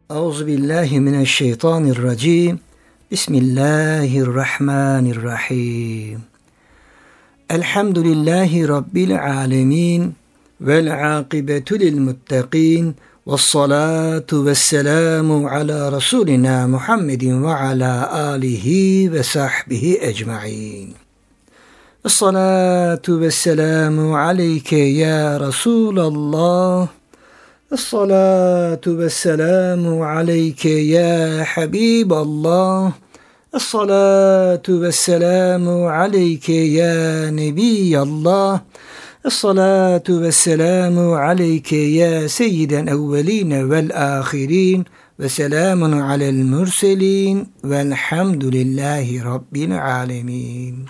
Euzubillahimineşşeytanirracim. Bismillahirrahmanirrahim. Elhamdülillahi Rabbil alemin. Vel akibetu lil muttaqin. Vessalatu vesselamu ala Resulina Muhammedin ve ala alihi ve sahbihi ecmain. Vessalatu vesselamu aleyke ya Resulallah. Es-salatu vesselamu aleyke ya Habiballah. Es-salatu vesselamu aleyke ya Nebiyallah. Es-salatu vesselamu aleyke ya seyyiden evveline vel ahirin. Ve selamun alel mürselin. Velhamdülillahi Rabbil alemin.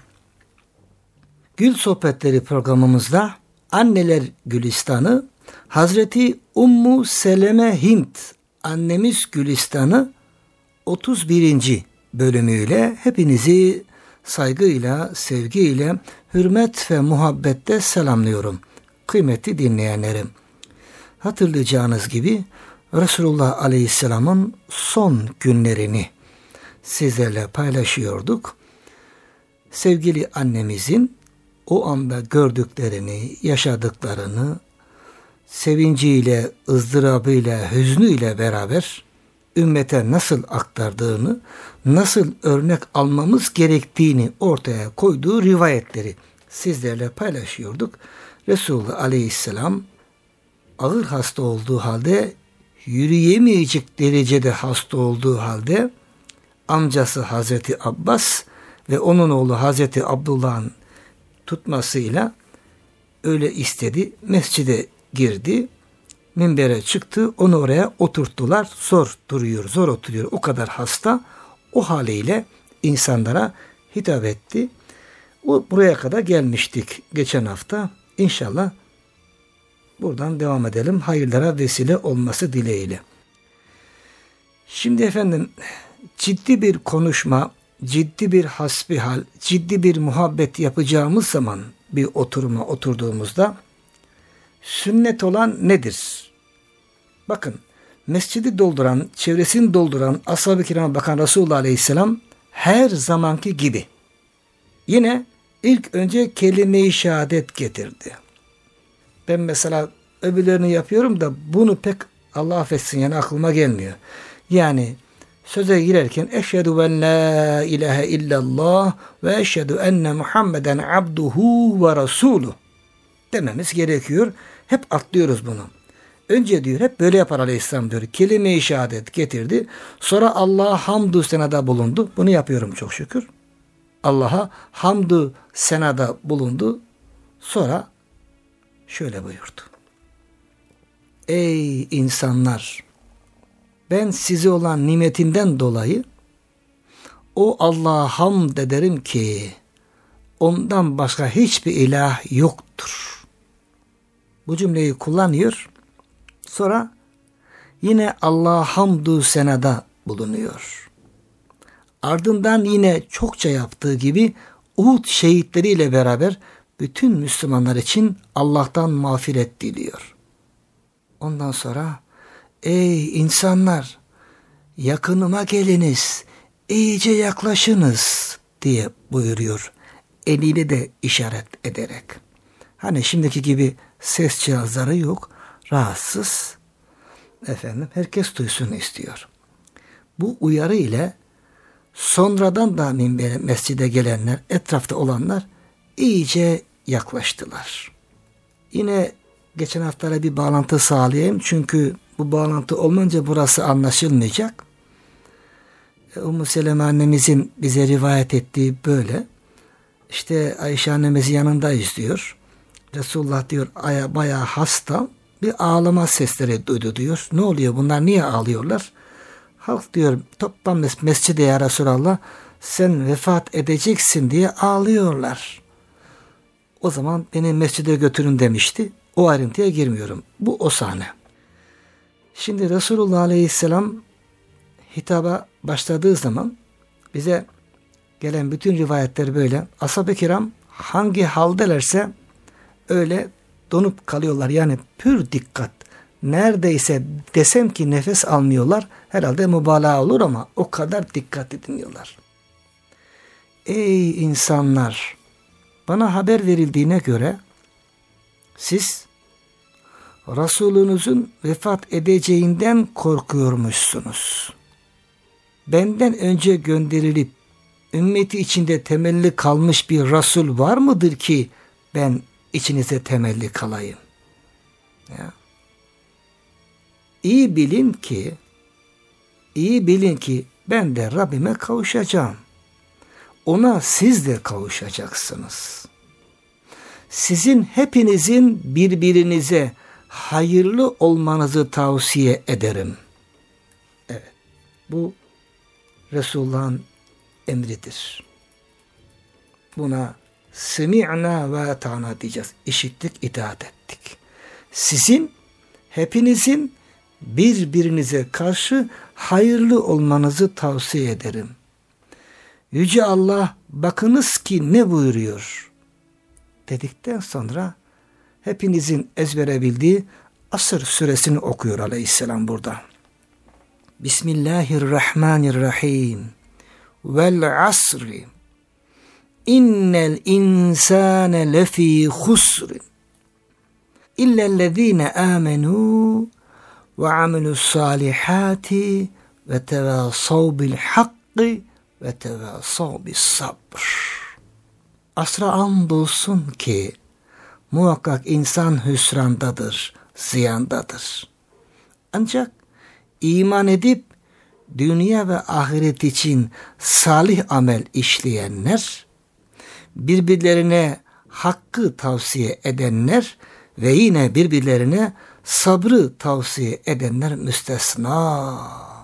Gül Sohbetleri programımızda Anneler Gülistanı, Hazreti Ummu Seleme Hint annemiz Gülistan'ı 31. bölümüyle hepinizi saygıyla, sevgiyle, hürmet ve muhabbette selamlıyorum. Kıymetli dinleyenlerim, hatırlayacağınız gibi Resulullah Aleyhisselam'ın son günlerini sizlerle paylaşıyorduk. Sevgili annemizin o anda gördüklerini, yaşadıklarını, sevinciyle, ızdırabıyla, hüznüyle beraber ümmete nasıl aktardığını, nasıl örnek almamız gerektiğini ortaya koyduğu rivayetleri sizlerle paylaşıyorduk. Resulullah Aleyhisselam ağır hasta olduğu halde, yürüyemeyecek derecede hasta olduğu halde amcası Hazreti Abbas ve onun oğlu Hazreti Abdullah'ın tutmasıyla öyle istedi. Mescide girdi, minbere çıktı, onu oraya oturttular. Zor duruyor, zor oturuyor. O kadar hasta, o haliyle insanlara hitap etti. Buraya kadar gelmiştik geçen hafta. İnşallah buradan devam edelim. Hayırlara vesile olması dileğiyle. Şimdi efendim, ciddi bir konuşma, ciddi bir hasbihal, ciddi bir muhabbet yapacağımız zaman bir oturuma oturduğumuzda sünnet olan nedir? Bakın, mescidi dolduran, çevresini dolduran ashab-ı kirama bakan Resulullah Aleyhisselam her zamanki gibi yine ilk önce kelime-i şehadet getirdi. Ben mesela öbürlerini yapıyorum da bunu pek Allah affetsin yani aklıma gelmiyor. Yani söze girerken eşhedü en la ilahe illallah ve eşhedü enne Muhammeden abduhu ve rasuluh dememiz gerekiyor. Hep atlıyoruz bunu. Önce diyor, hep böyle yapar Aleyhisselam diyor. Kelime-i şehadet getirdi. Sonra Allah'a hamdü senada bulundu. Bunu yapıyorum çok şükür. Allah'a hamdü senada bulundu. Sonra şöyle buyurdu. Ey insanlar! Ben size olan nimetinden dolayı o Allah'a hamd ederim ki ondan başka hiçbir ilah yoktur. Bu cümleyi kullanıyor. Sonra yine Allah'a hamdü senada bulunuyor. Ardından yine çokça yaptığı gibi Uhud şehitleriyle beraber bütün Müslümanlar için Allah'tan mağfiret diliyor. Ondan sonra ey insanlar, yakınıma geliniz, iyice yaklaşınız diye buyuruyor. Eliyle de işaret ederek. Hani şimdiki gibi ses cihazları yok. Rahatsız. Efendim, herkes duysun istiyor. Bu uyarı ile sonradan da mescide gelenler, etrafta olanlar iyice yaklaştılar. Yine geçen haftaya bir bağlantı sağlayayım. Çünkü bu bağlantı olmayınca burası anlaşılmayacak. Ummu Seleme annemizin bize rivayet ettiği böyle. İşte Ayşe annemizin yanındayız diyor. Resulullah diyor bayağı hasta, bir ağlama sesleri duydu diyor. Ne oluyor, bunlar niye ağlıyorlar? Halk diyor toplam mescide ya Resulallah, sen vefat edeceksin diye ağlıyorlar. O zaman beni mescide götürün demişti. O ayrıntıya girmiyorum. Bu o sahne. Şimdi Resulullah Aleyhisselam hitaba başladığı zaman bize gelen bütün rivayetler böyle. Ashab-ı kiram hangi haldelerse öyle donup kalıyorlar. Yani pür dikkat, neredeyse desem ki nefes almıyorlar, herhalde mübalağa olur ama o kadar dikkatli dinliyorlar. Ey insanlar! Bana haber verildiğine göre siz Resulünüzün vefat edeceğinden korkuyormuşsunuz. Benden önce gönderilip ümmeti içinde temelli kalmış bir Resul var mıdır ki ben içinize temelli kalayım? Ya. İyi bilin ki ben de Rabbime kavuşacağım. Ona siz de kavuşacaksınız. Sizin hepinizin birbirinize hayırlı olmanızı tavsiye ederim. Evet, bu Resulullah'ın emridir. Buna semi'na ve ta'na diyeceğiz. İşittik, itaat ettik. Sizin, hepinizin birbirinize karşı hayırlı olmanızı tavsiye ederim. Yüce Allah bakınız ki ne buyuruyor dedikten sonra hepinizin ezbere bildiği Asr suresini okuyor aleyhisselam burada. Bismillahirrahmanirrahim. Vel asri. İnnel insane lefî husrin. İllellezîne âmenû ve amilussâlihâti ve tevâsav bil hakkı ve tevâsav bis sabr. Asra andolsun ki muhakkak insan hüsrandadır, ziyandadır. Ancak iman edip dünya ve ahiret için salih amel işleyenler, birbirlerine hakkı tavsiye edenler ve yine birbirlerine sabrı tavsiye edenler müstesna.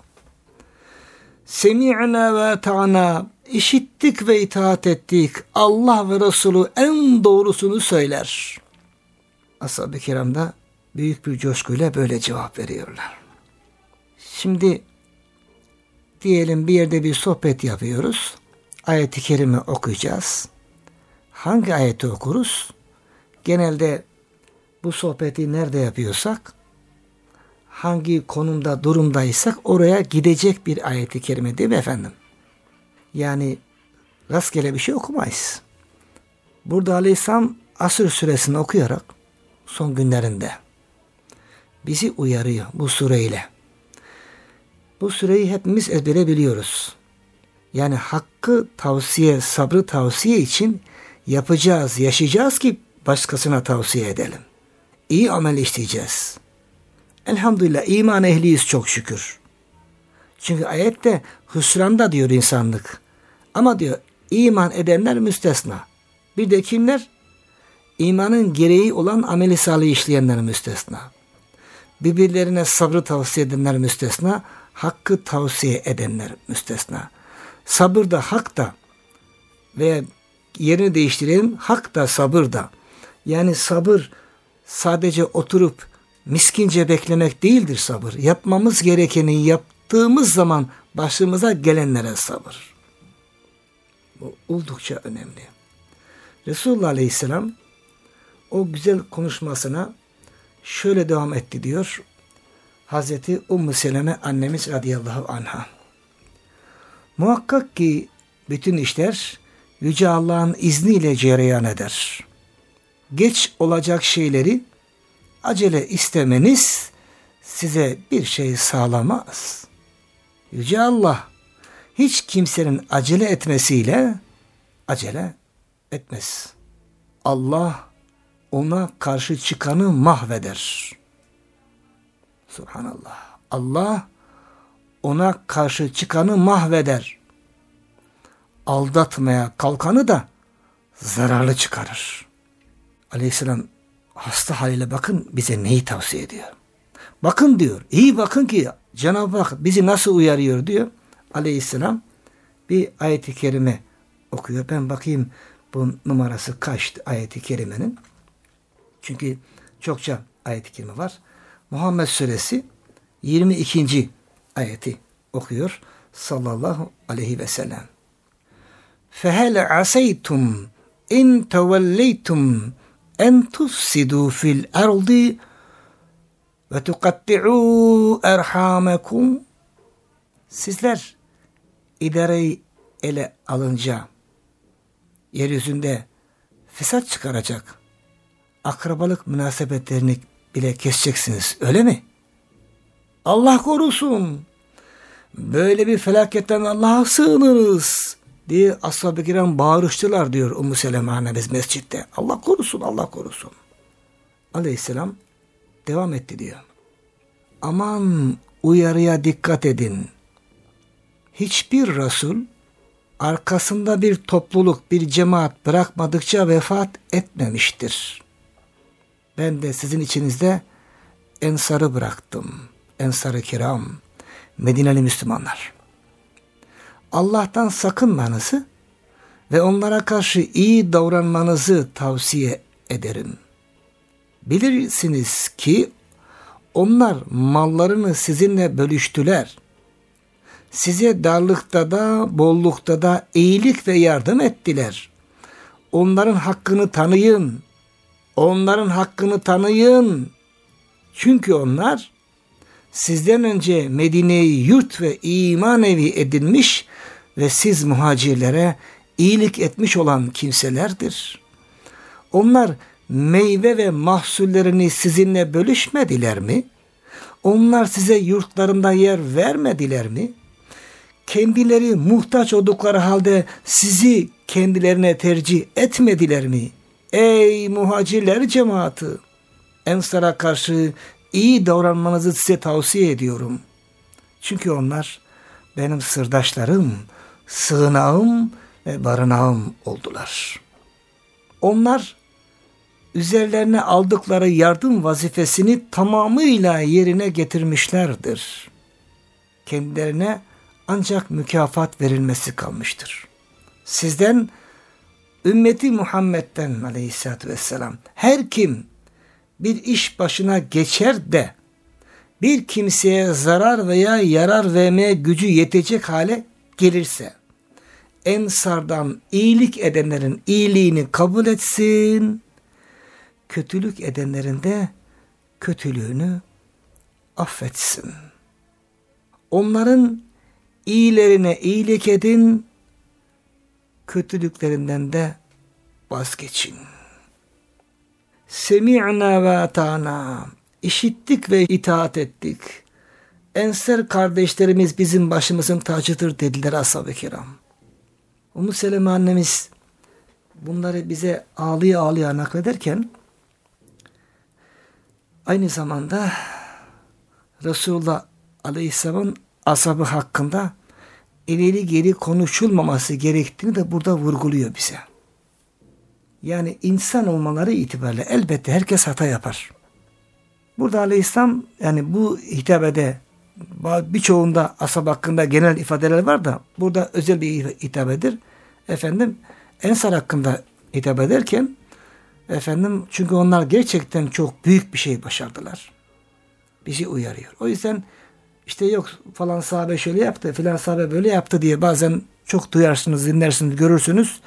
Semi'na ve ta'na, işittik ve itaat ettik. Allah ve Resulü en doğrusunu söyler. Ashab-ı kiram da büyük bir coşkuyla böyle cevap veriyorlar. Şimdi diyelim bir yerde bir sohbet yapıyoruz. Ayet-i kerime okuyacağız. Hangi ayeti okuruz? Genelde bu sohbeti nerede yapıyorsak, hangi konumda, durumdaysak oraya gidecek bir ayet-i kerime değil mi efendim? Yani rastgele bir şey okumayız. Burada Aleyhisselam Asr suresini okuyarak son günlerinde bizi uyarıyor bu sureyle. Bu sureyi hepimiz ezbere biliyoruz. Yani hakkı tavsiye, sabrı tavsiye için yapacağız, yaşayacağız ki başkasına tavsiye edelim. İyi amel işleyeceğiz. Elhamdülillah iman ehliyiz çok şükür. Çünkü ayette hüsranda diyor insanlık. Ama diyor iman edenler müstesna. Bir de kimler? İmanın gereği olan ameli salih işleyenler müstesna. Birbirlerine sabrı tavsiye edenler müstesna. Hakkı tavsiye edenler müstesna. Sabır da hak da veya yerini değiştirelim, hak da sabır da. Yani sabır sadece oturup miskince beklemek değildir sabır. Yapmamız gerekeni yaptığımız zaman başımıza gelenlere sabır. Bu oldukça önemli. Resulullah Aleyhisselam o güzel konuşmasına şöyle devam etti diyor. Hazreti Ümmü Seleme annemiz radıyallahu anha. Muhakkak ki bütün işler Yüce Allah'ın izniyle cereyan eder. Geç olacak şeyleri acele istemeniz size bir şey sağlamaz. Yüce Allah hiç kimsenin acele etmesiyle acele etmez. Allah ona karşı çıkanı mahveder. Subhanallah. Allah ona karşı çıkanı mahveder. Aldatmaya kalkanı da zararlı çıkarır. Aleyhisselam hasta haliyle bakın bize neyi tavsiye ediyor. Bakın diyor. İyi bakın ki Cenab-ı Hak bizi nasıl uyarıyor diyor. Aleyhisselam bir ayet-i kerime okuyor. Ben bakayım bu numarası kaçtı ayet-i kerimenin. Çünkü çokça ayet-i kerime var. Muhammed suresi 22. ayeti okuyor sallallahu aleyhi ve sellem. فَهَلْ عَسَيْتُمْ اِنْ تَوَلَّيْتُمْ اَنْ تُفْسِدُوا فِي الْأَرْضِ ve tukatti'u erhamakum. Sizler idareyi ele alınca yeryüzünde fesat çıkaracak, akrabalık münasebetlerini bile keseceksiniz, öyle mi? Allah korusun. Böyle bir felaketten Allah'a sığınırız diye ashab-ı kiram bağırıştılar diyor Ümmü Seleme annemiz mescitte. Allah korusun, Allah korusun. Aleyhisselam devam etti diyor. Aman uyarıya dikkat edin. Hiçbir Resul arkasında bir topluluk, bir cemaat bırakmadıkça vefat etmemiştir. Ben de sizin içinizde Ensar'ı bıraktım. Ensar-ı kiram, Medineli Müslümanlar. Allah'tan sakınmanızı ve onlara karşı iyi davranmanızı tavsiye ederim. Bilirsiniz ki onlar mallarını sizinle bölüştüler. Size darlıkta da bollukta da iyilik ve yardım ettiler. Onların hakkını tanıyın. Onların hakkını tanıyın. Çünkü onlar sizden önce Medine'yi yurt ve iman evi edinmiş ve siz muhacirlere iyilik etmiş olan kimselerdir. Onlar meyve ve mahsullerini sizinle bölüşmediler mi? Onlar size yurtlarında yer vermediler mi? Kendileri muhtaç oldukları halde sizi kendilerine tercih etmediler mi? Ey muhacirler cemaati! Ensar'a karşı iyi davranmanızı size tavsiye ediyorum. Çünkü onlar benim sırdaşlarım, sığınağım ve barınağım oldular. Onlar üzerlerine aldıkları yardım vazifesini tamamıyla yerine getirmişlerdir. Kendilerine ancak mükafat verilmesi kalmıştır. Sizden, ümmeti Muhammed'den aleyhissalatü vesselam, her kim bir iş başına geçer de bir kimseye zarar veya yarar vermeye gücü yetecek hale gelirse, Ensar'dan iyilik edenlerin iyiliğini kabul etsin, kötülük edenlerin de kötülüğünü affetsin. Onların iyilerine iyilik edin, kötülüklerinden de vazgeçin. Semi'na ve ata'na. İşittik ve itaat ettik. Ensar kardeşlerimiz bizim başımızın tacıdır dediler ashab-ı kiram. Ümmü Seleme annemiz bunları bize ağlıya ağlıya naklederken aynı zamanda Resulullah Aleyhisselam'ın ashabı hakkında ileri geri konuşulmaması gerektiğini de burada vurguluyor bize. Yani insan olmaları itibariyle elbette herkes hata yapar. Burada Aleyhisselam yani bu hitabede birçoğunda ashab hakkında genel ifadeler var da burada özel bir hitabedir. Efendim Ensar hakkında hitap ederken çünkü onlar gerçekten çok büyük bir şey başardılar. Bizi uyarıyor. O yüzden işte yok falan sahabe şöyle yaptı, filan sahabe böyle yaptı diye bazen çok duyarsınız, dinlersiniz, görürsünüz.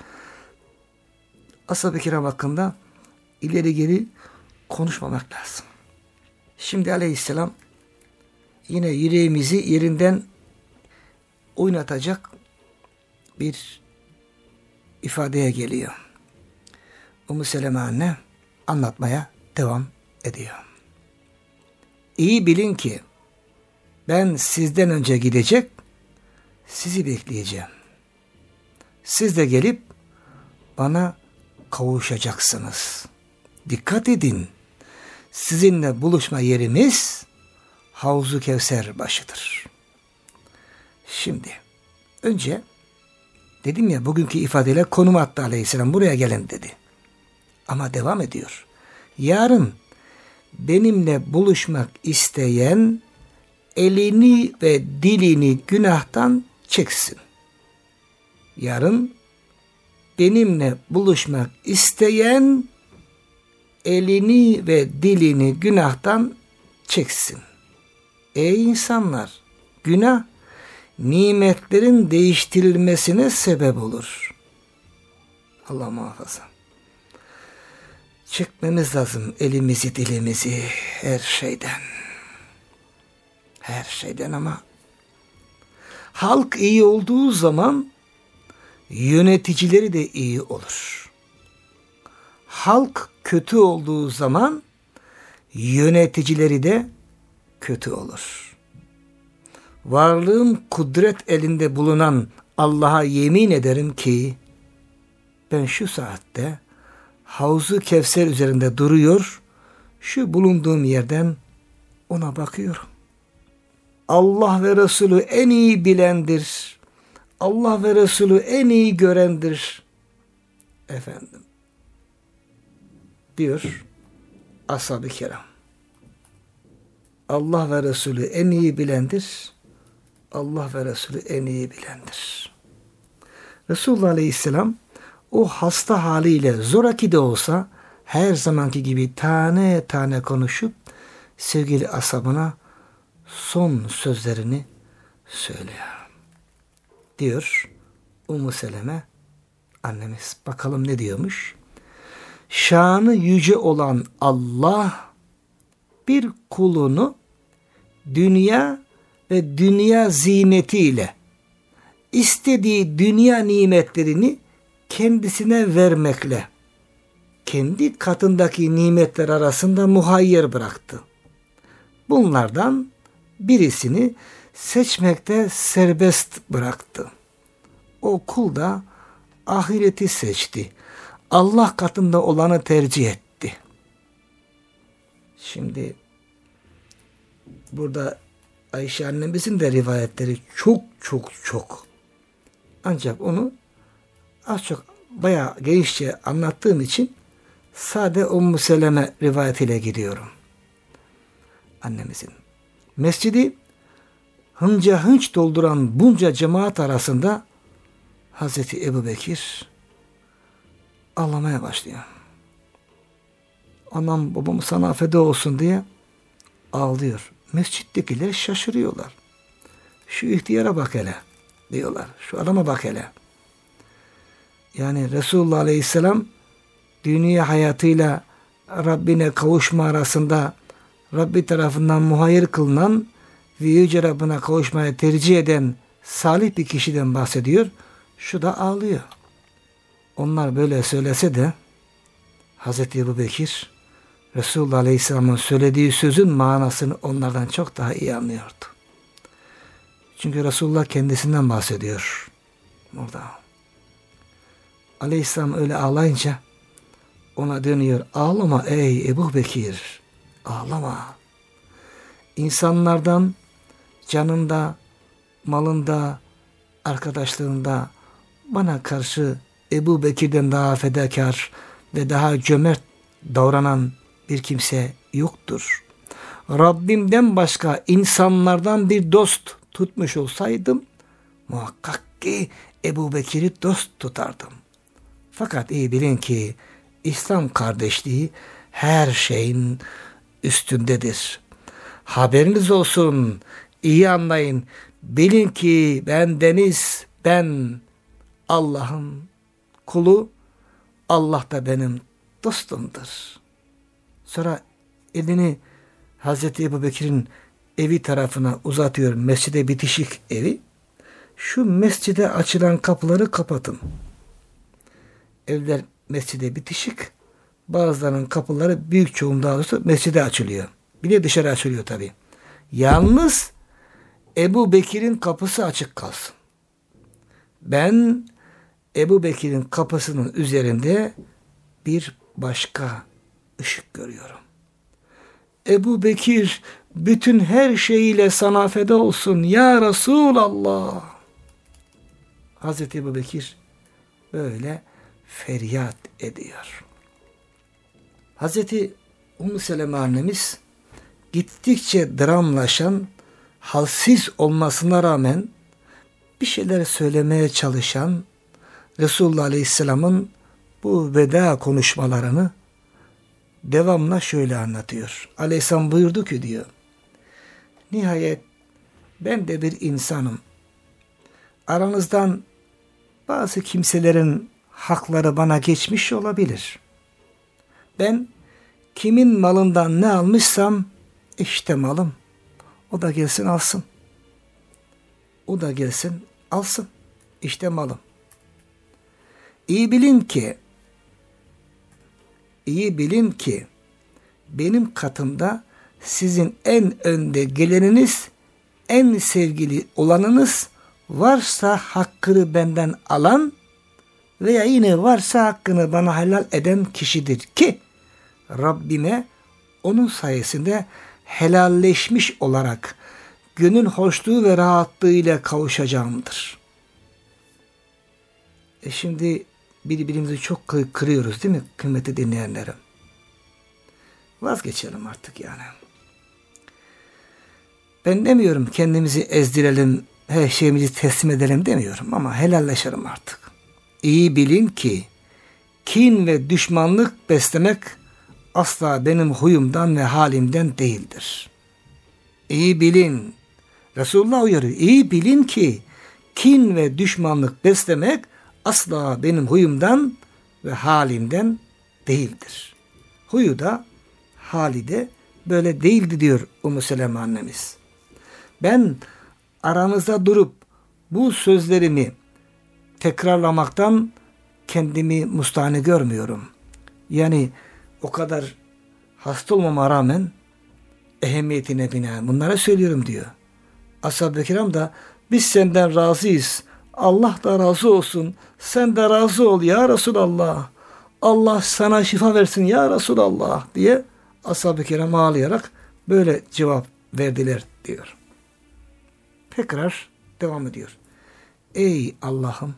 Ashab-ı kiram hakkında ileri geri konuşmamak lazım. Şimdi Aleyhisselam yine yüreğimizi yerinden oynatacak bir ifadeye geliyor. Ümmü Seleme anne anlatmaya devam ediyor. İyi bilin ki ben sizden önce gidecek, sizi bekleyeceğim. Siz de gelip bana kavuşacaksınız. Dikkat edin. Sizinle buluşma yerimiz Havzu Kevser başıdır. Şimdi önce dedim ya bugünkü ifadeyle konum attı Aleyhisselam, buraya gelin dedi. Ama devam ediyor. Yarın benimle buluşmak isteyen elini ve dilini günahtan çeksin. Yarın benimle buluşmak isteyen elini ve dilini günahtan çeksin. Ey insanlar! Günah nimetlerin değiştirilmesine sebep olur. Allah muhafaza. Çekmemiz lazım elimizi, dilimizi her şeyden. Her şeyden ama. Halk iyi olduğu zaman yöneticileri de iyi olur. Halk kötü olduğu zaman yöneticileri de kötü olur. Varlığım kudret elinde bulunan Allah'a yemin ederim ki ben şu saatte Havzu Kevser üzerinde duruyor, şu bulunduğum yerden ona bakıyorum. Allah ve Resulü en iyi bilendir. Allah ve Resulü en iyi görendir. Efendim. Diyor ashab-ı kiram. Allah ve Resulü en iyi bilendir. Allah ve Resulü en iyi bilendir. Resulullah Aleyhisselam o hasta haliyle zoraki de olsa her zamanki gibi tane tane konuşup sevgili ashabına son sözlerini söylüyor. Diyor Ümmü Seleme annemiz. Bakalım ne diyormuş? Şanı yüce olan Allah bir kulunu dünya ve dünya zinetiyle istediği dünya nimetlerini kendisine vermekle kendi katındaki nimetler arasında muhayyer bıraktı. Bunlardan birisini seçmekte serbest bıraktı. O kul da ahireti seçti. Allah katında olanı tercih etti. Şimdi burada Ayşe annemizin de rivayetleri çok. Ancak onu az çok bayağı genişçe anlattığım için sade Ümmü Seleme rivayetiyle gidiyorum. Annemizin. Mescidi hınca hınç dolduran bunca cemaat arasında Hazreti Ebubekir ağlamaya başlıyor. Anam babam sana feda olsun diye ağlıyor. Mescittekiler şaşırıyorlar. Şu ihtiyara bak hele diyorlar. Şu adama bak hele. Yani Resulullah Aleyhisselam dünya hayatıyla Rabbine kavuşma arasında Rabbi tarafından muhayyer kılınan ve Yüce Rabbine kavuşmaya tercih eden salih bir kişiden bahsediyor. Şu da ağlıyor. Onlar böyle söylese de Hazreti Ebubekir Resulullah Aleyhisselam'ın söylediği sözün manasını onlardan çok daha iyi anlıyordu. Çünkü Resulullah kendisinden bahsediyor burada. Aleyhisselam öyle ağlayınca ona dönüyor. Ağlama ey Ebubekir. Ağlama. İnsanlardan canında, malında, arkadaşlığında bana karşı Ebubekir'den daha fedakar ve daha cömert davranan bir kimse yoktur. Rabbimden başka insanlardan bir dost tutmuş olsaydım muhakkak ki Ebubekir'i dost tutardım. Fakat iyi bilin ki İslam kardeşliği her şeyin üstündedir. Haberiniz olsun, iyi anlayın. Bilin ki ben Allah'ın kulu, Allah da benim dostumdur. Sonra elini Hazreti Ebubekir'in evi tarafına uzatıyor. Mescide bitişik evi. Şu mescide açılan kapıları kapatın. Evler mescide bitişik. Bazılarının kapıları büyük çoğunluğu doğrusu mescide açılıyor. Bir de dışarı açılıyor tabi. Yalnız Ebubekir'in kapısı açık kalsın. Ben Ebubekir'in kapısının üzerinde bir başka ışık görüyorum. Ebubekir bütün her şeyiyle sana feda olsun ya Resulallah. Hazreti Ebubekir böyle feryat ediyor. Hazreti Ümmü Seleme annemiz gittikçe dramlaşan, halsiz olmasına rağmen bir şeyler söylemeye çalışan Resulullah Aleyhisselam'ın bu veda konuşmalarını devamla şöyle anlatıyor. Aleyhisselam buyurdu ki diyor, nihayet ben de bir insanım. Aranızdan bazı kimselerin hakları bana geçmiş olabilir. Ben kimin malından ne almışsam işte malım. O da gelsin alsın. O da gelsin alsın. İşte malım. İyi bilin ki benim katımda sizin en önde geleniniz, en sevgili olanınız, varsa hakkını benden alan veya yine varsa hakkını bana helal eden kişidir ki Rabbime onun sayesinde helalleşmiş olarak gönül hoşluğu ve rahatlığıyla kavuşacağımdır. Şimdi birbirimizi çok kırıyoruz değil mi kıymetli dinleyenlerim? Vazgeçelim artık yani. Ben demiyorum kendimizi ezdirelim, her şeyimizi teslim edelim demiyorum ama helalleşelim artık. İyi bilin ki kin ve düşmanlık beslemek asla benim huyumdan ve halimden değildir. İyi bilin, Resulullah uyarıyor. İyi bilin ki kin ve düşmanlık beslemek asla benim huyumdan ve halimden değildir. Huyu da hali de böyle değildi diyor Ümmü Seleme annemiz. Ben aranızda durup bu sözlerimi tekrarlamaktan kendimi mustahane görmüyorum. Yani o kadar hasta olmama rağmen ehemmiyetine binaen bunlara söylüyorum diyor. Ashab-ı kiram da biz senden razıyız. Allah da razı olsun. Sen de razı ol ya Resulallah. Allah sana şifa versin ya Resulallah diye ashab-ı kiram ağlayarak böyle cevap verdiler diyor. Tekrar devam ediyor. Ey Allah'ım,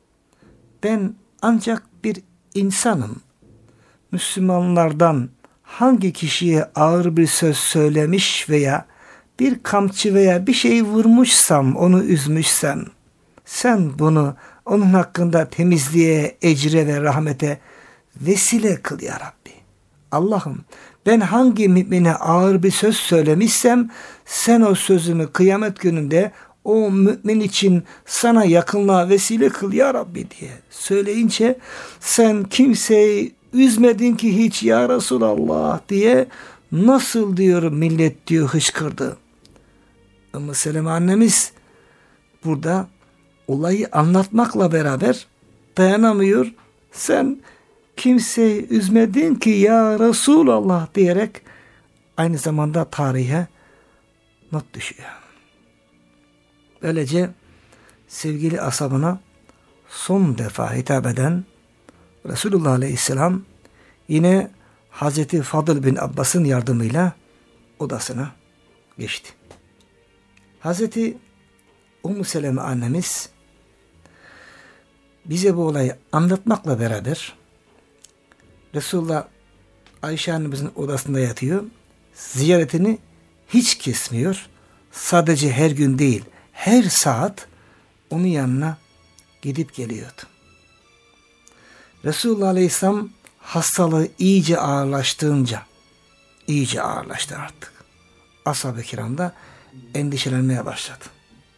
ben ancak bir insanım. Müslümanlardan hangi kişiye ağır bir söz söylemiş veya bir kamçı veya bir şey vurmuşsam, onu üzmüşsem, sen bunu onun hakkında temizliğe, ecre ve rahmete vesile kıl ya Rabbi. Allah'ım, ben hangi mümine ağır bir söz söylemişsem, sen o sözümü kıyamet gününde o mümin için sana yakınlığa vesile kıl ya Rabbi diye söyleyince, sen kimseyi üzmedin ki hiç ya Resulallah diye nasıl diyor millet diyor hışkırdı. Ümmü Seleme annemiz burada olayı anlatmakla beraber dayanamıyor. Sen kimseyi üzmedin ki ya Resulallah diyerek aynı zamanda tarihe not düşüyor. Böylece sevgili ashabına son defa hitap eden Resulullah Aleyhisselam yine Hazreti Fadıl bin Abbas'ın yardımıyla odasına geçti. Hazreti Ümmü Seleme annemiz bize bu olayı anlatmakla beraber Resulullah Ayşe annemizin odasında yatıyor. Ziyaretini hiç kesmiyor. Sadece her gün değil, her saat onun yanına gidip geliyordu. Resulullah Aleyhisselam hastalığı iyice ağırlaştı artık. Ashab-ı kiram da endişelenmeye başladı.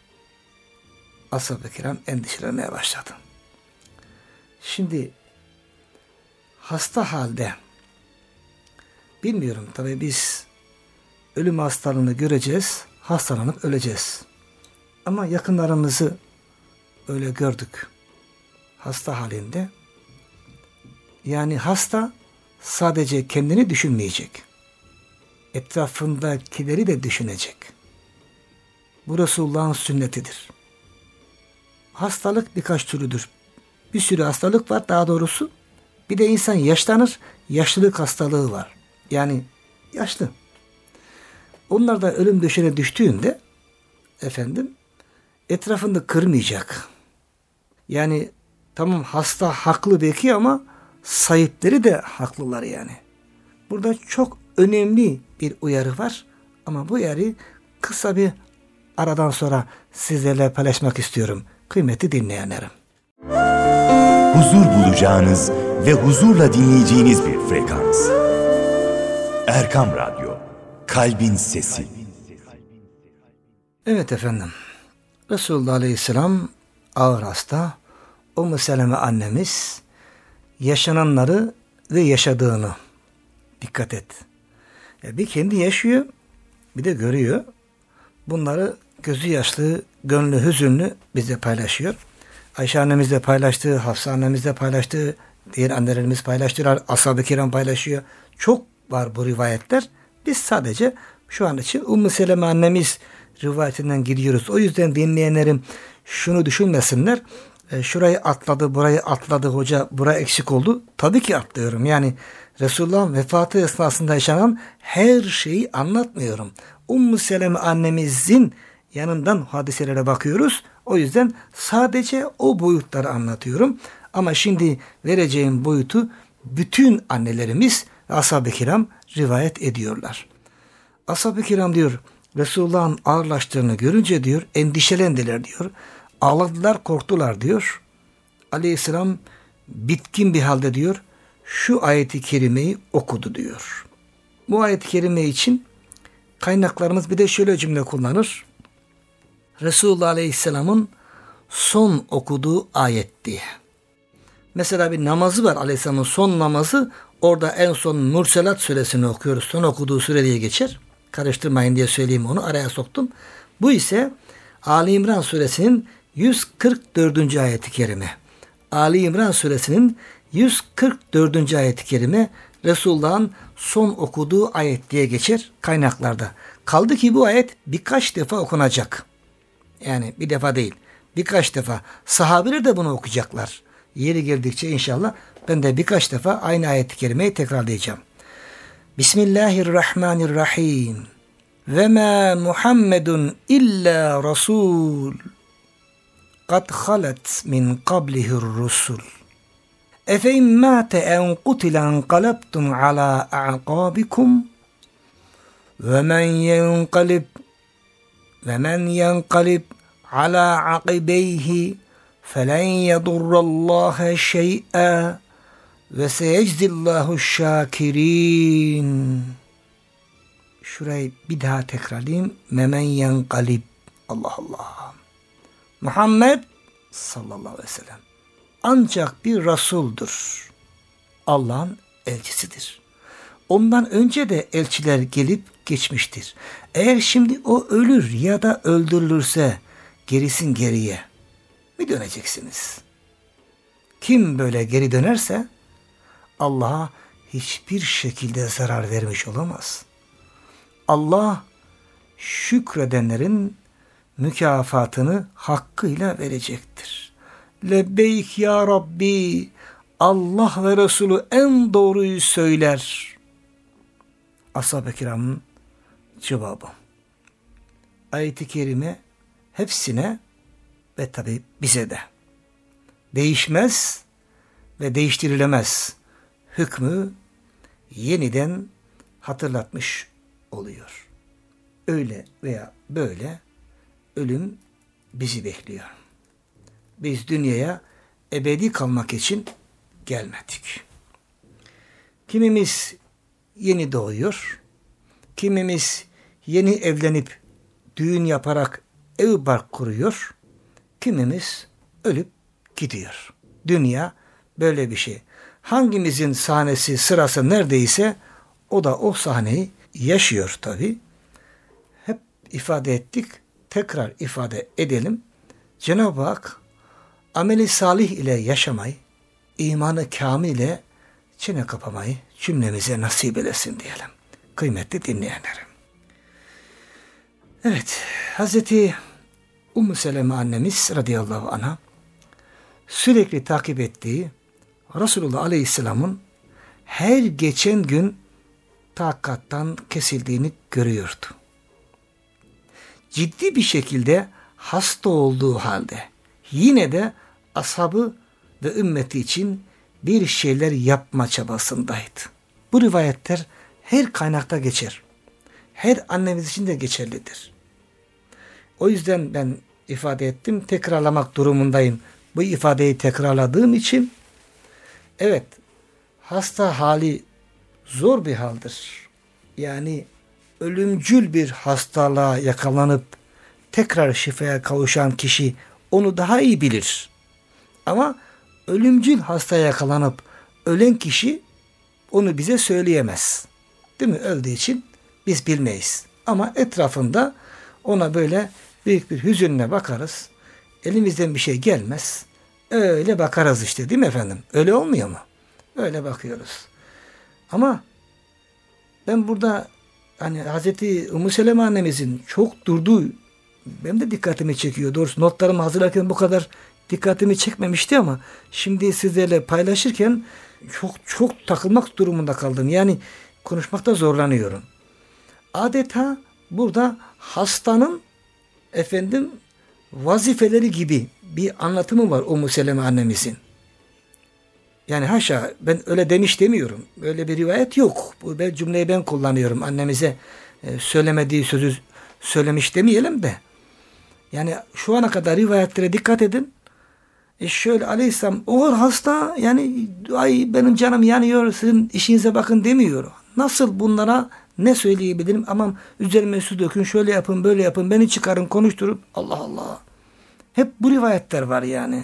Şimdi hasta halde bilmiyorum tabii biz ölüm hastalığını göreceğiz, hastalanıp öleceğiz. Ama yakınlarımızı öyle gördük. Hasta halinde. Yani hasta sadece kendini düşünmeyecek. Etrafındakileri de düşünecek. Bu Resulullah'ın sünnetidir. Hastalık birkaç türlüdür. Bir sürü hastalık var daha doğrusu. Bir de insan yaşlanır, yaşlılık hastalığı var. Yani yaşlı. Onlar da ölüm döşeğine düştüğünde etrafında kırmayacak. Yani tamam hasta haklı belki ama sahipleri de haklılar yani. Burada çok önemli bir uyarı var ama bu uyarıyı kısa bir aradan sonra sizlerle paylaşmak istiyorum kıymetli dinleyenlerim. Huzur bulacağınız ve huzurla dinleyeceğiniz bir frekans. Erkam Radyo, Kalbin Sesi. Evet efendim. Resulullah Aleyhisselam ağır hasta. Ümmü Seleme annemiz yaşananları ve yaşadığını dikkat et. Bir kendi yaşıyor, bir de görüyor. bunları gözü yaşlı, gönlü hüzünlü bize paylaşıyor. Ayşe annemiz de paylaştı, Hafsa annemiz de paylaştı, diğer annelerimiz paylaştılar, ashab-ı kiram paylaşıyor. Çok var bu rivayetler. Biz sadece şu an için Ümmü Seleme annemiz rivayetinden gidiyoruz. O yüzden dinleyenlerim şunu düşünmesinler. Şurayı atladı, burayı atladı hoca, buraya eksik oldu. Tabii ki atlıyorum. Yani Resulullah'ın vefatı esnasında yaşanan her şeyi anlatmıyorum. Ümmü Seleme annemizin yanından hadiselere bakıyoruz. O yüzden sadece o boyutları anlatıyorum. Ama şimdi vereceğim boyutu bütün annelerimiz ve ashab-ı kiram rivayet ediyorlar. Ashab-ı kiram diyor, Resulullah'ın ağırlaştığını görünce diyor, endişelendiler diyor. Ağladılar, korktular diyor. Aleyhisselam bitkin bir halde diyor, şu ayeti kerimeyi okudu diyor. Bu ayet-i kerime için kaynaklarımız bir de şöyle cümle kullanır. Resulullah Aleyhisselam'ın son okuduğu ayet diye. Mesela bir namazı var Aleyhisselam'ın son namazı. Orada en son Murselat suresini okuyoruz. Son okuduğu sure diye geçer. Karıştırmayın diye söyleyeyim, onu araya soktum. Bu ise Ali İmran suresinin 144. ayeti kerime. Ali İmran suresinin 144. ayeti kerime Resulullah'ın son okuduğu ayet diye geçer kaynaklarda. Kaldı ki bu ayet birkaç defa okunacak. Yani bir defa değil, birkaç defa. Sahabeler de bunu okuyacaklar. Yeri geldikçe inşallah ben de birkaç defa aynı ayet-i kerimeyi tekrarlayacağım. Bismillahirrahmanirrahim. Ve ma Muhammedun illa rasul. Kad halet min qablihir rusul. Efe immâte en kutilen qalabtum ala a'qabikum. Ve men yenqalib ala aqibeyhi فَلَنْ يَضُرَّ اللّٰهَ شَيْئًا وَسَيَجْزِ اللّٰهُ الشَّاكِرِينَ. Şurayı bir daha tekrarlayayım. Memen yenqalib. Allah Allah. Muhammed sallallahu aleyhi ve sellem ancak bir Resul'dur. Allah'ın elçisidir. Ondan önce de elçiler gelip geçmiştir. Eğer şimdi o ölür ya da öldürülürse gerisin geriye mi döneceksiniz? Kim böyle geri dönerse Allah'a hiçbir şekilde zarar vermiş olamaz. Allah şükredenlerin mükafatını hakkıyla verecektir. Lebbeyk ya Rabbi, Allah ve Resulü en doğruyu söyler. Ashab-ı kiramın cevabı. Ayet-i kerime hepsine ve tabi bize de değişmez ve değiştirilemez hükmü yeniden hatırlatmış oluyor. Öyle veya böyle ölüm bizi bekliyor. Biz dünyaya ebedi kalmak için gelmedik. Kimimiz yeni doğuyor, kimimiz yeni evlenip düğün yaparak ev bark kuruyor, kimimiz ölüp gidiyor. Dünya böyle bir şey. Hangimizin sahnesi, sırası neredeyse o da o sahneyi yaşıyor tabi. Hep ifade ettik, tekrar ifade edelim. Cenab-ı Hak ameli salih ile yaşamayı, imanı kamil ile çene kapamayı cümlemize nasip eylesin diyelim. Kıymetli dinleyenlerim. Evet, Hazreti Ümmü Seleme annemiz radıyallahu anha sürekli takip ettiği Resulullah Aleyhisselam'ın her geçen gün takattan kesildiğini görüyordu. Ciddi bir şekilde hasta olduğu halde yine de ashabı ve ümmeti için bir şeyler yapma çabasındaydı. Bu rivayetler her kaynakta geçer. Her annemiz için de geçerlidir. O yüzden ben ifade ettim, tekrarlamak durumundayım. Bu ifadeyi tekrarladığım için evet, hasta hali zor bir haldir. Yani ölümcül bir hastalığa yakalanıp tekrar şifaya kavuşan kişi onu daha iyi bilir. Ama ölümcül hastaya yakalanıp ölen kişi onu bize söyleyemez. Değil mi? Öldüğü için biz bilmeyiz. Ama etrafında Ona böyle büyük bir hüzünle bakarız. Elimizden bir şey gelmez. Öyle bakarız işte, değil mi efendim? Öyle olmuyor mu? Öyle bakıyoruz. Ama ben burada hani Hazreti Ümmü Seleme annemizin çok durduğu, benim de dikkatimi çekiyor. Doğrusu notlarımı hazırlarken bu kadar dikkatimi çekmemişti ama şimdi sizlerle paylaşırken çok takılmak durumunda kaldım. Yani konuşmakta zorlanıyorum. Adeta burada hastanın vazifeleri gibi bir anlatımı var Ümmü Seleme annemizin. Yani haşa, ben öyle demiş demiyorum. Öyle bir rivayet yok. Bu cümleyi ben kullanıyorum. Annemize söylemediği sözü söylemiş demeyelim de. Yani şu ana kadar rivayetlere dikkat edin. Şöyle Aleyhisselam o kadar hasta, yani ay benim canım yanıyor, sizin işinize bakın demiyor. Nasıl bunlara ne söyleyebilirim? Aman üzerime su dökün, şöyle yapın, böyle yapın, beni çıkarın, konuşturup Allah Allah. Hep bu rivayetler var yani.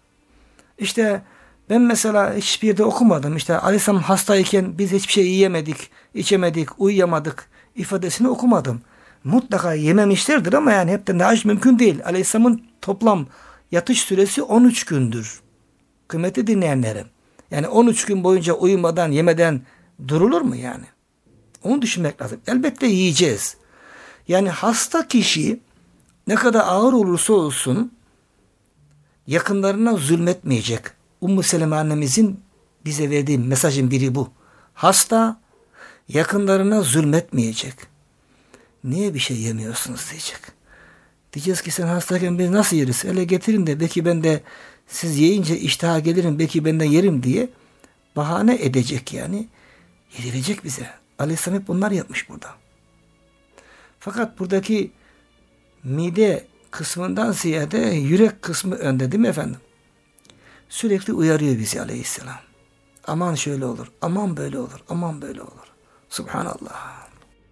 İşte ben mesela hiçbir yerde okumadım. İşte Aleyhisselam hastayken biz hiçbir şey yiyemedik, içemedik, uyuyamadık ifadesini okumadım. Mutlaka yememişlerdir ama yani hep de naaş mümkün değil. Aleyhisselam'ın toplam yatış süresi 13 gündür. Kıymetli dinleyenlerim. Yani 13 gün boyunca uyumadan, yemeden durulur mu yani? Onu düşünmek lazım. Elbette yiyeceğiz. Yani hasta kişi ne kadar ağır olursa olsun yakınlarına zulmetmeyecek. Ümmü Seleme annemizin bize verdiği mesajın biri bu. Hasta yakınlarına zulmetmeyecek. Niye bir şey yemiyorsunuz diyecek. Diyeceğiz ki sen hastayken biz nasıl yeriz? Hele getirin de belki ben de siz yiyince iştaha gelirim, belki ben de yerim diye bahane edecek yani. Yedirecek bize. Aleyhisselam hep bunlar yapmış burada. Fakat buradaki mide kısmından ziyade yürek kısmı önde, değil mi efendim? Sürekli uyarıyor bizi Aleyhisselam. Aman şöyle olur, aman böyle olur, aman böyle olur. Subhanallah.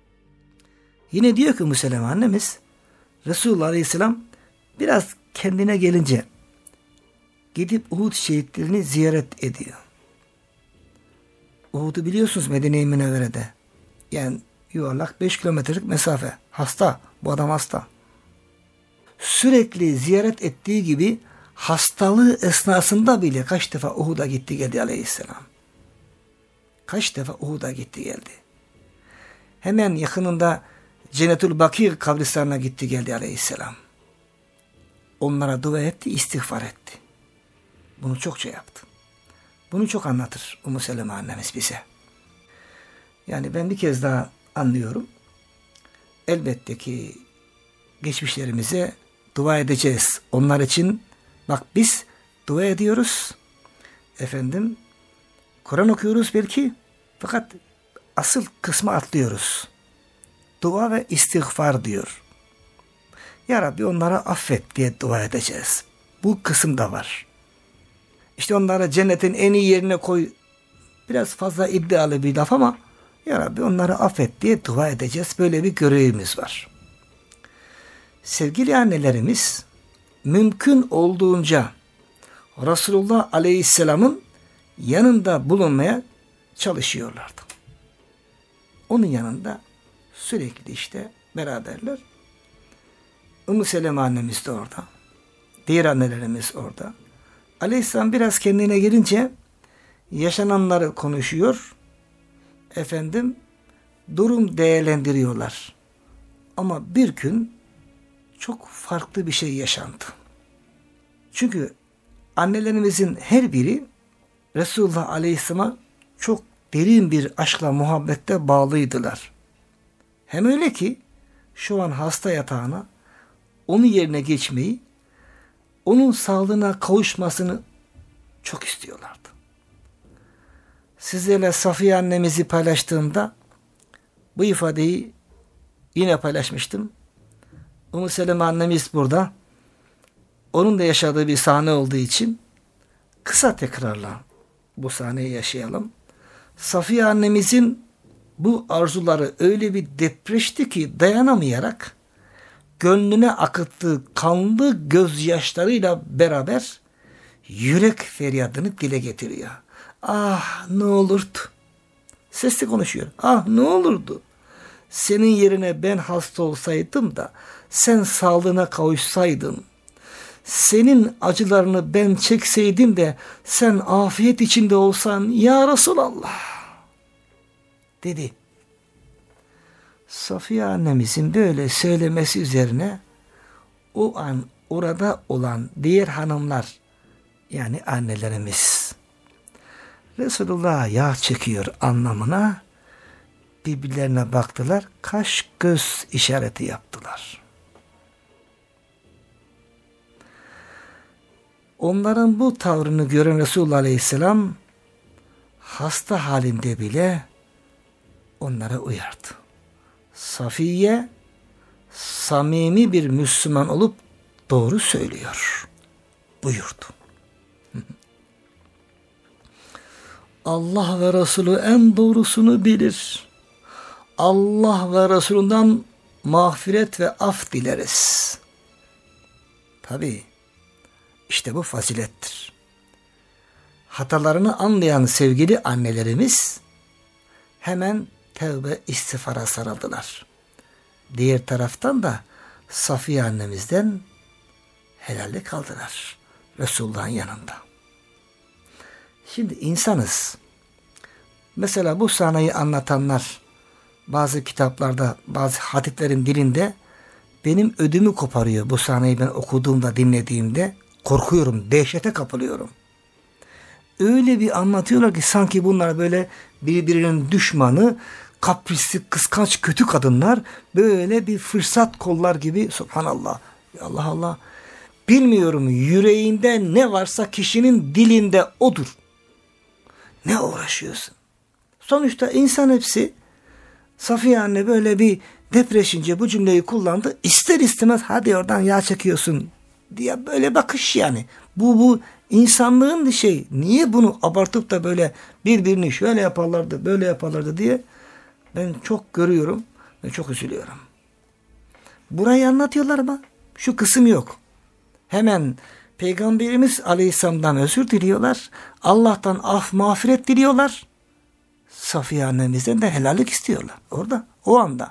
Yine diyor ki Ümmü Seleme annemiz, Resulullah Aleyhisselam biraz kendine gelince gidip Uhud şehitlerini ziyaret ediyor. Uhud'u biliyorsunuz, Medine-i Münevvere'de. Yani yuvarlak 5 kilometrelik mesafe. Hasta. Bu adam hasta. Sürekli ziyaret ettiği gibi hastalığı esnasında bile kaç defa Uhud'a gitti geldi Aleyhisselam. Kaç defa Uhud'a gitti geldi. Hemen yakınında Cennetül Bakir kabristanına gitti geldi Aleyhisselam. Onlara dua etti, istiğfar etti. Bunu çokça yaptı. Bunu çok anlatır Ümmü Seleme annemiz bize. Yani ben bir kez daha anlıyorum. Elbette ki geçmişlerimize dua edeceğiz. Onlar için bak biz dua ediyoruz. Kur'an okuyoruz belki. Fakat asıl kısmı atlıyoruz. Dua ve istiğfar diyor. Ya Rabbi onlara affet diye dua edeceğiz. Bu kısım da var. İşte onları cennetin en iyi yerine koy. Biraz fazla iddialı bir laf ama Ya Rabbi onları affet diye dua edeceğiz. Böyle bir görevimiz var. Sevgili annelerimiz mümkün olduğunca Resulullah Aleyhisselam'ın yanında bulunmaya çalışıyorlardı. Onun yanında sürekli işte beraberler. Ümmü Seleme annemiz de orada. Diğer annelerimiz orada. Aleyhisselam biraz kendine gelince yaşananları konuşuyor. Durum değerlendiriyorlar. Ama bir gün çok farklı bir şey yaşandı. Çünkü annelerimizin her biri Resulullah Aleyhisselam'a çok derin bir aşkla, muhabbette bağlıydılar. Hem öyle ki şu an hasta yatağına onun yerine geçmeyi, onun sağlığına kavuşmasını çok istiyorlardı. Sizlerle Safiye annemizi paylaştığımda bu ifadeyi yine paylaşmıştım. Ümmü Seleme annemiz burada. Onun da yaşadığı bir sahne olduğu için kısa tekrarla bu sahneyi yaşayalım. Safiye annemizin bu arzuları öyle bir depreşti ki dayanamayarak gönlüne akıttığı kanlı gözyaşlarıyla beraber yürek feryadını dile getiriyor. Ah ne olurdu. Sesli konuşuyor. Ah ne olurdu. Senin yerine ben hasta olsaydım da sen sağlığına kavuşsaydın, senin acılarını ben çekseydim de sen afiyet içinde olsan ya Resulallah dedi. Safiye annemizin böyle söylemesi üzerine o an orada olan diğer hanımlar, yani annelerimiz, Resulullah'a yağ çekiyor anlamına birbirlerine baktılar, kaş göz işareti yaptılar. Onların bu tavrını gören Resulullah Aleyhisselam hasta halinde bile onlara uyardı. Safiye samimi bir Müslüman olup doğru söylüyor buyurdu. Allah ve Resulü en doğrusunu bilir. Allah ve Resulünden mağfiret ve af dileriz. Tabii işte bu fazilettir. Hatalarını anlayan sevgili annelerimiz hemen tevbe istiğfara sarıldılar. Diğer taraftan da Safiye annemizden helallik aldılar Resulullah'ın yanında. Şimdi insanız. Mesela bu sahneyi anlatanlar bazı kitaplarda, bazı hadislerin dilinde benim ödümü koparıyor. Bu sahneyi ben okuduğumda, dinlediğimde korkuyorum, dehşete kapılıyorum. Öyle bir anlatıyorlar ki sanki bunlar böyle birbirinin düşmanı, kaprisli, kıskanç, kötü kadınlar, böyle bir fırsat kollar gibi. Subhanallah. Allah Allah. Bilmiyorum, yüreğinde ne varsa kişinin dilinde odur. Ne uğraşıyorsun? Sonuçta insan hepsi. Safiye anne böyle bir depreşince bu cümleyi kullandı. İster istemez hadi oradan yağ çekiyorsun diye böyle bakış yani. Bu insanlığın bir şey. Niye bunu abartıp da böyle birbirini şöyle yaparlardı, böyle yaparlardı diye ben çok görüyorum ve çok üzülüyorum. Burayı anlatıyorlar ama şu kısım yok. Hemen Peygamberimiz Aleyhisselam'dan özür diliyorlar. Allah'tan af, mağfiret diliyorlar. Safiye annemizden de helallik istiyorlar. Orada, o anda.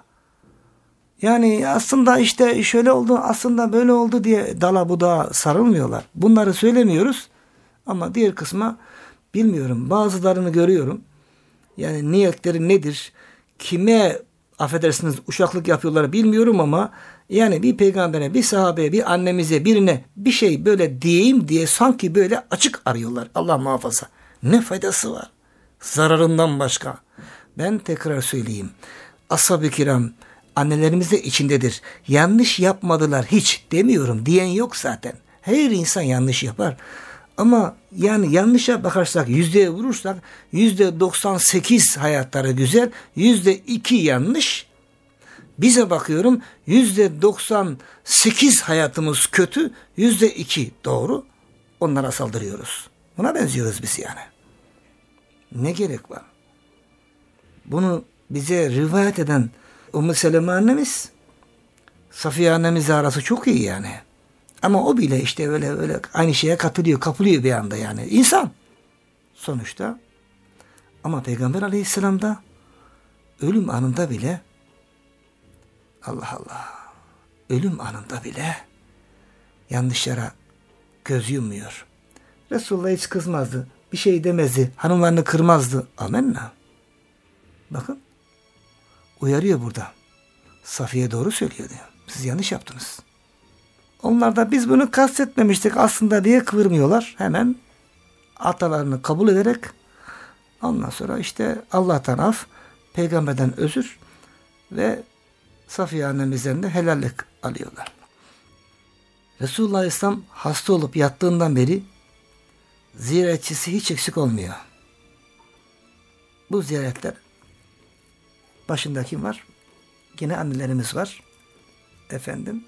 Yani aslında işte şöyle oldu, aslında böyle oldu diye dala budağa sarılmıyorlar. Bunları söylemiyoruz. Ama diğer kısma bilmiyorum. Bazılarını görüyorum. Yani niyetleri nedir? Kime affedersiniz uşaklık yapıyorlar bilmiyorum ama yani bir peygambere, bir sahabeye, bir annemize, birine bir şey böyle diyeyim diye sanki böyle açık arıyorlar. Allah muhafaza. Ne faydası var? Zararından başka. Ben tekrar söyleyeyim. Ashab-ı kiram annelerimiz de içindedir. Yanlış yapmadılar hiç demiyorum diyen yok zaten. Her insan yanlış yapar. Ama yani yanlışa bakarsak, yüzdeye vurursak %98 hayatları güzel, %2 yanlış. Bize bakıyorum %98 hayatımız kötü, %2 doğru. Onlara saldırıyoruz. Buna benziyoruz biz yani. Ne gerek var? Bunu bize rivayet eden Ümmü Seleme annemiz, Safiye annemizle arası çok iyi yani. Ama o bile işte öyle aynı şeye kapılıyor bir anda yani. İnsan sonuçta. Ama Peygamber Aleyhisselam'da ölüm anında bile Allah Allah, ölüm anında bile yanlışlara göz yummuyor. Resulullah hiç kızmazdı. Bir şey demezdi. Hanımlarını kırmazdı. Amenna. Bakın. Uyarıyor burada. Safiye doğru söylüyor diyor. Siz yanlış yaptınız. Onlar da biz bunu kastetmemiştik aslında diye kıvırmıyorlar. Hemen atalarını kabul ederek ondan sonra işte Allah'tan af, peygamberden özür ve Safiye annemizden de helallik alıyorlar. Resulullah Aleyhisselam hasta olup yattığından beri ziyaretçisi hiç eksik olmuyor. Bu ziyaretler başında kim var? Yine annelerimiz var. Efendim.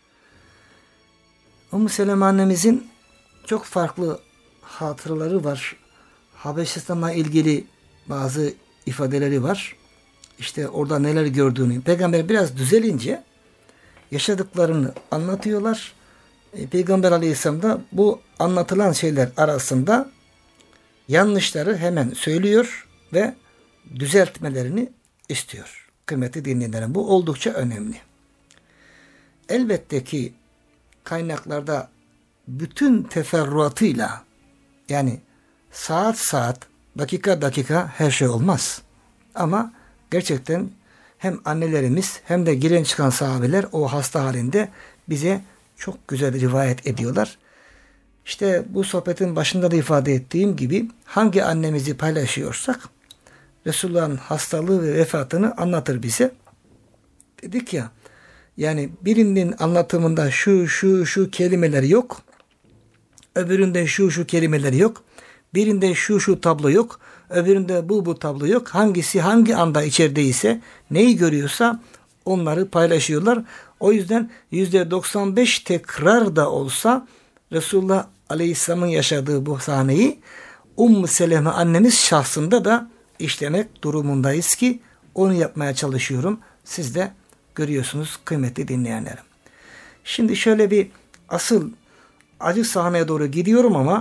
Ümmü Seleme annemizin çok farklı hatıraları var. Habeşistan'la ilgili bazı ifadeleri var. İşte orada neler gördüğünü. Peygamber biraz düzelince yaşadıklarını anlatıyorlar. Peygamber Aleyhisselam da bu anlatılan şeyler arasında yanlışları hemen söylüyor ve düzeltmelerini istiyor. Kıymetli dinleyenlerim, bu oldukça önemli. elbette ki kaynaklarda bütün teferruatıyla, yani saat saat, dakika dakika her şey olmaz. Ama gerçekten hem annelerimiz hem de giren çıkan sahabeler o hasta halinde bize çok güzel rivayet ediyorlar. İşte bu sohbetin başında da ifade ettiğim gibi hangi annemizi paylaşıyorsak Resulullah'ın hastalığı ve vefatını anlatır bize. Dedik ya, yani birinin anlatımında şu kelimeler yok, öbüründe şu kelimeler yok, birinde şu tablo yok, öbüründe bu tablo yok. Hangisi hangi anda içerideyse, neyi görüyorsa onları paylaşıyorlar. O yüzden %95 tekrar da olsa Resulullah Aleyhisselam'ın yaşadığı bu sahneyi Ümmü Seleme annemiz şahsında da işlemek durumundayız ki onu yapmaya çalışıyorum. Siz de görüyorsunuz kıymetli dinleyenlerim. Şimdi şöyle bir asıl acı sahneye doğru gidiyorum ama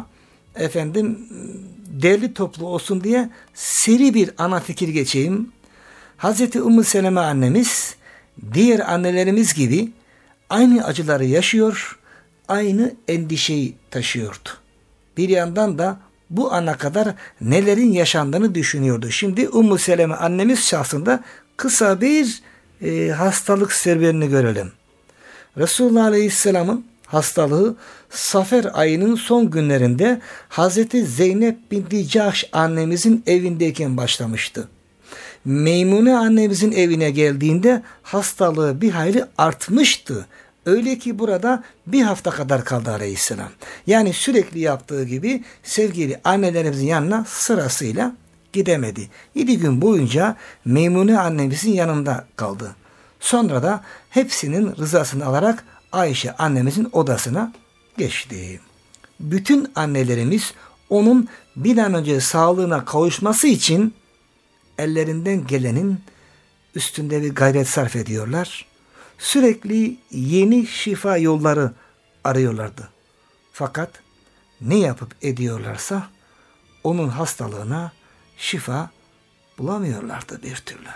derli toplu olsun diye seri bir ana fikir geçeyim. Hazreti Ümmü Seleme annemiz diğer annelerimiz gibi aynı acıları yaşıyor, aynı endişeyi taşıyordu. Bir yandan da bu ana kadar nelerin yaşandığını düşünüyordu. Şimdi Ümmü Seleme annemiz şahsında kısa bir hastalık serüvenini görelim. Resulullah Aleyhisselam'ın hastalığı Safer ayının son günlerinde Hazreti Zeynep binti Cahş annemizin evindeyken başlamıştı. Meymune annemizin evine geldiğinde hastalığı bir hayli artmıştı. Öyle ki burada bir hafta kadar kaldı Aleyhisselam. Yani sürekli yaptığı gibi sevgili annelerimizin yanına sırasıyla gidemedi. 7 gün boyunca Meymune annemizin yanında kaldı. Sonra da hepsinin rızasını alarak Ayşe annemizin odasına geçti. Bütün annelerimiz onun bir an önce sağlığına kavuşması için ellerinden gelenin üstünde bir gayret sarf ediyorlar. Sürekli yeni şifa yolları arıyorlardı. Fakat ne yapıp ediyorlarsa onun hastalığına şifa bulamıyorlardı bir türlü.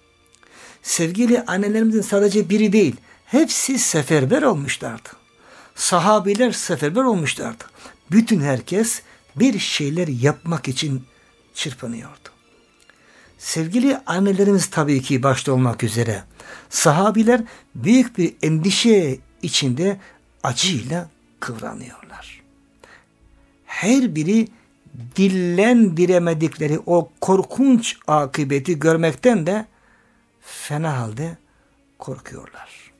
Sevgili annelerimizin sadece biri değil, hepsi seferber olmuşlardı. Sahabiler seferber olmuşlardı. Bütün herkes bir şeyler yapmak için çırpınıyordu. Sevgili annelerimiz tabii ki başta olmak üzere sahabiler büyük bir endişe içinde acıyla kıvranıyorlar. Her biri dillendiremedikleri o korkunç akıbeti görmekten de fena halde korkuyorlar.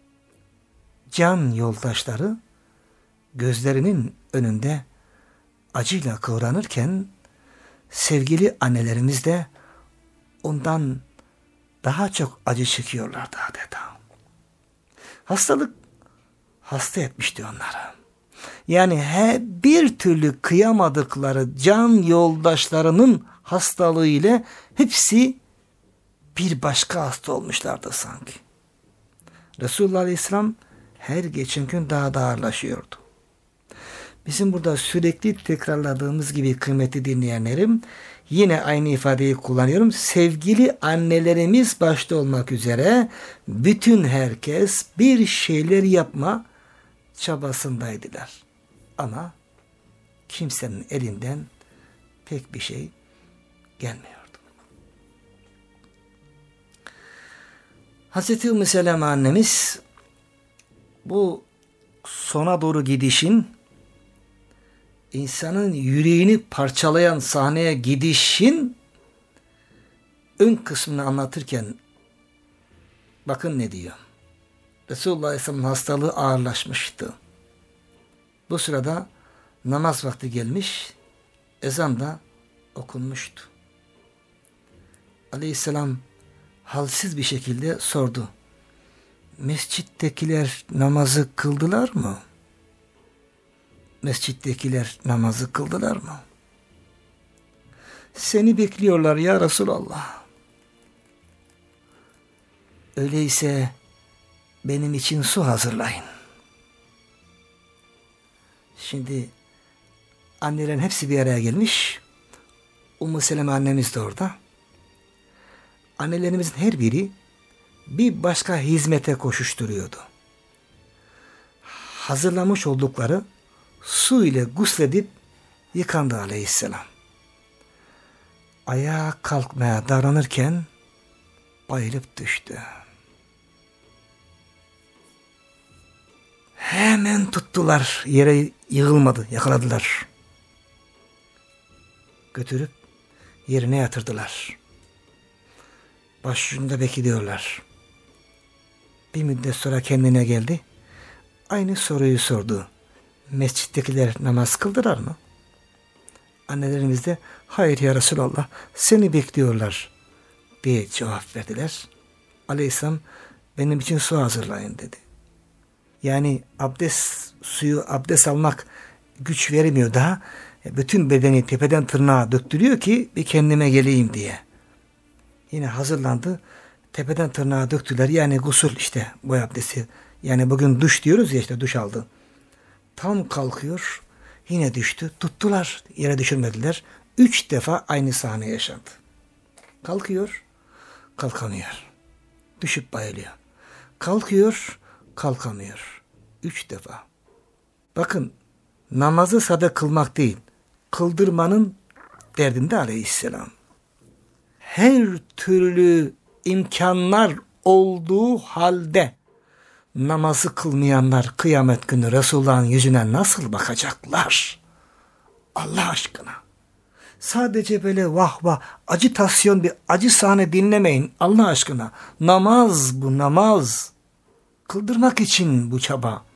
Can yoldaşları gözlerinin önünde acıyla kıvranırken sevgili annelerimiz de ondan daha çok acı çekiyorlardı adeta. Hastalık hasta etmişti onları. Yani bir türlü kıyamadıkları can yoldaşlarının hastalığı ile hepsi bir başka hasta olmuşlardı sanki. Resulullah Aleyhisselam her geçen gün daha da ağırlaşıyordu. Bizim burada sürekli tekrarladığımız gibi kıymetli dinleyenlerim, yine aynı ifadeyi kullanıyorum. Sevgili annelerimiz başta olmak üzere bütün herkes bir şeyler yapma çabasındaydılar. Ama kimsenin elinden pek bir şey gelmiyordu. Hazreti Ümmü Seleme annemiz bu sona doğru gidişin, insanın yüreğini parçalayan sahneye gidişin ön kısmını anlatırken bakın ne diyor. Resulullah Aleyhisselam'ın hastalığı ağırlaşmıştı. Bu sırada namaz vakti gelmiş, ezan da okunmuştu. Aleyhisselam halsiz bir şekilde sordu. Mescittekiler namazı kıldılar mı? Mescittekiler namazı kıldılar mı? Seni bekliyorlar ya Resulallah. Öyleyse benim için su hazırlayın. Şimdi annelerin hepsi bir araya gelmiş. Ümmü Seleme annemiz de orada. Annelerimizin her biri bir başka hizmete koşuşturuyordu. hazırlamış oldukları su ile gusledip yıkandı aleyhisselam. Ayağa kalkmaya davranırken bayılıp düştü. Hemen tuttular, yere yığılmadı, yakaladılar. Götürüp yerine yatırdılar. Başucunda bekliyorlar. Bir müddet sonra kendine geldi. Aynı soruyu sordu. Mescittekiler namaz kıldılar mı? Annelerimiz de hayır ya Resulallah seni bekliyorlar diye cevap verdiler. Aleyhisselam benim için su hazırlayın dedi. Yani abdest almak güç vermiyor daha. Bütün bedeni tepeden tırnağa döktürüyor ki bir kendime geleyim diye. Yine hazırlandı. Tepeden tırnağa döktüler. Yani gusül işte bu abdesti. Yani bugün duş diyoruz ya işte duş aldı. Tam kalkıyor. Yine düştü. Tuttular. Yere düşürmediler. 3 defa aynı sahne yaşandı. Kalkıyor. Kalkamıyor. Düşüp bayılıyor. Kalkıyor. Kalkamıyor. 3 defa. Bakın namazı sade kılmak değil. Kıldırmanın derdinde aleyhisselam. Her türlü imkanlar olduğu halde namazı kılmayanlar kıyamet günü Resulullah'ın yüzüne nasıl bakacaklar? Allah aşkına. Sadece böyle vah vah acitasyon bir acı sahne dinlemeyin Allah aşkına. Namaz bu namaz. Kıldırmak için bu çaba.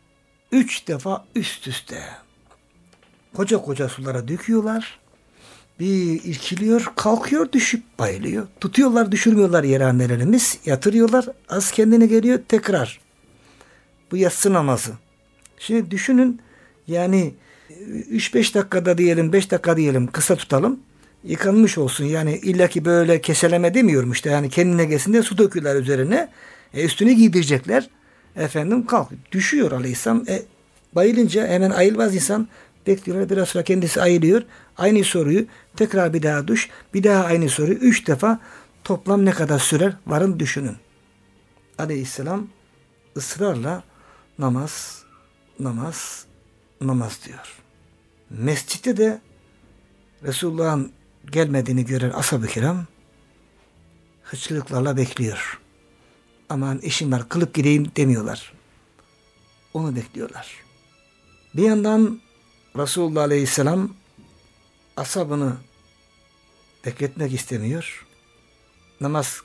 3 defa üst üste. Koca koca sulara döküyorlar. Bir irkiliyor, kalkıyor, düşüp bayılıyor. Tutuyorlar, düşürmüyorlar yere annelerimiz. Yatırıyorlar, az kendine geliyor, tekrar. Bu yatsı namazı. Şimdi düşünün, yani 3-5 dakikada diyelim, 5 dakika diyelim, kısa tutalım. Yıkanmış olsun. Yani illaki böyle keseleme demiyorum işte. Yani kendine gelsin diye su döküyorlar üzerine. Üstüne giydirecekler. Efendim kalk. Düşüyor aleyhisselam. Bayılınca hemen ayılmaz insan. Bekliyorlar. Biraz sonra kendisi ayılıyor. Aynı soruyu tekrar bir daha duş. Bir daha aynı soruyu 3 defa toplam ne kadar sürer? Varın düşünün. Aleyhisselam ısrarla namaz, namaz, namaz diyor. Mescitte de Resulullah'ın gelmediğini gören ashab-ı kiram hıçkırıklarla bekliyor. Aman işim var kılıp gideyim demiyorlar. Onu bekliyorlar. Bir yandan Resulullah Aleyhisselam ashabını bekletmek istemiyor. Namaz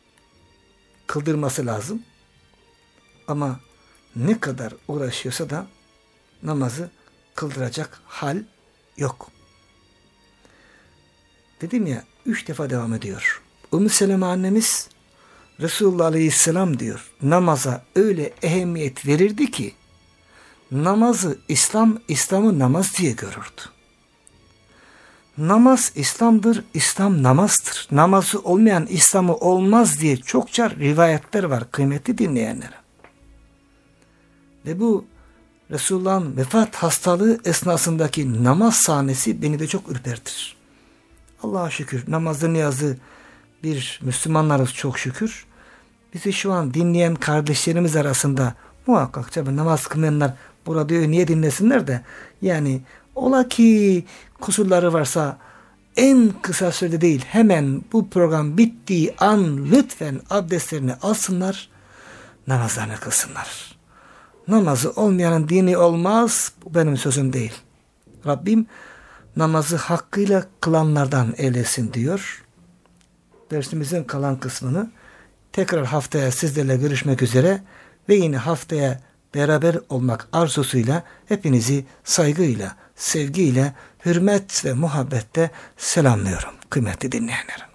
kıldırması lazım. Ama ne kadar uğraşıyorsa da namazı kıldıracak hal yok. Dedim ya 3 defa devam ediyor. Ümmü Seleme annemiz Resulullah Aleyhisselam diyor namaza öyle ehemmiyet verirdi ki namazı İslam'ı namaz diye görürdü. Namaz İslam'dır, İslam namazdır. Namazı olmayan İslam'ı olmaz diye çokça rivayetler var kıymetli dinleyenlere. Ve bu Resulullah'ın vefat hastalığı esnasındaki namaz sahnesi beni de çok ürpertir. Allah'a şükür namazı niyazı bir Müslümanlarız çok şükür. Bizi şu an dinleyen kardeşlerimiz arasında muhakkak tabi namaz kılmayanlar burada niye dinlesinler de yani ola ki kusurları varsa en kısa sürede değil hemen bu program bittiği an lütfen abdestlerini alsınlar, namazlarını kılsınlar. Namazı olmayanın dini olmaz. Bu benim sözüm değil. Rabbim namazı hakkıyla kılanlardan eylesin diyor. Dersimizin kalan kısmını tekrar haftaya sizlerle görüşmek üzere ve yine haftaya beraber olmak arzusuyla hepinizi saygıyla, sevgiyle, hürmet ve muhabbette selamlıyorum kıymetli dinleyenler.